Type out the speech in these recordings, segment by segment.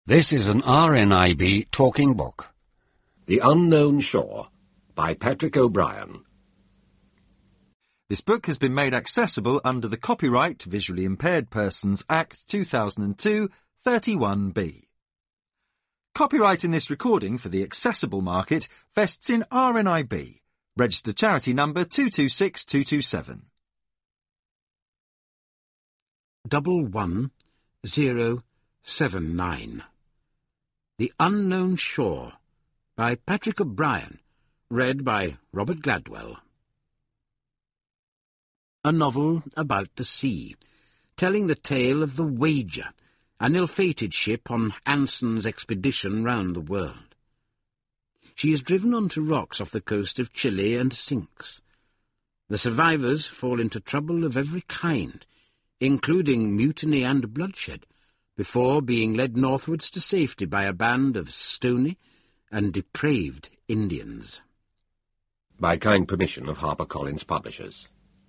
This is an RNIB talking book. The Unknown Shore by Patrick O'Brien. This book has been made accessible under the Copyright Visually Impaired Persons Act 2002, 31B. Copyright in this recording for the accessible market vests in RNIB, registered charity number 226227. 11079. The Unknown Shore by Patrick O'Brien, read by Robert Gladwell. A novel about the sea, telling the tale of the Wager, an ill-fated ship on Anson's expedition round the world. She is driven onto rocks off the coast of Chile and sinks. The survivors fall into trouble of every kind, including mutiny and bloodshed, before being led northwards to safety by a band of stony and depraved Indians. By kind permission of HarperCollins Publishers.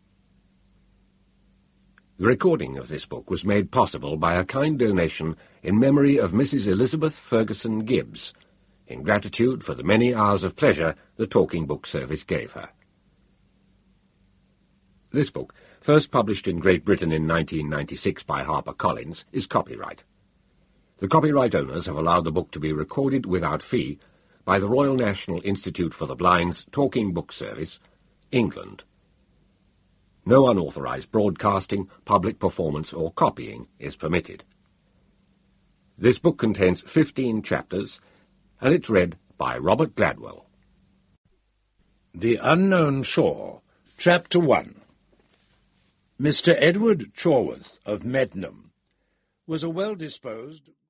The recording of this book was made possible by a kind donation in memory of Mrs. Elizabeth Ferguson Gibbs, in gratitude for the many hours of pleasure the Talking Book Service gave her. This book, first published in Great Britain in 1996 by HarperCollins, is copyright. The copyright owners have allowed the book to be recorded without fee by the Royal National Institute for the Blind's Talking Book Service, England. No unauthorized broadcasting, public performance or copying is permitted. This book contains 15 chapters, and it's read by Robert Gladwell. The Unknown Shore, Chapter 1. Mr. Edward Chorworth of Mednam was a well-disposed,